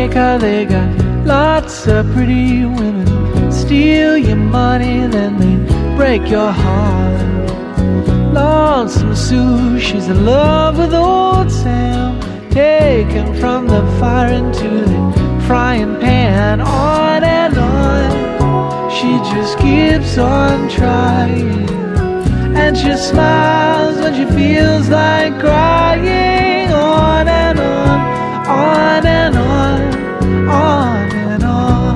Jamaica, they got lots of pretty women. Steal your money, then they break your heart. Lonesome Sue, she's in love with old Sam, taken from the fire into the frying pan. On and on, she just keeps on trying, and she smiles when she feels like crying. On and on, on and on, on and on.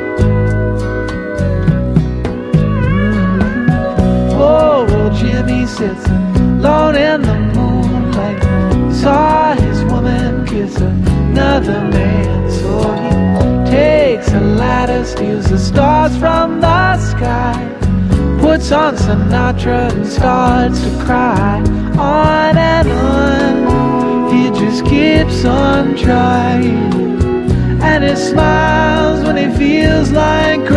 Oh, Jimmy sits alone in the moonlight, saw his woman kiss another man. So he takes a ladder, steals the stars from the sky, puts on Sinatra and starts to cry. On and on, he just keeps on trying, and he smiles when he feels like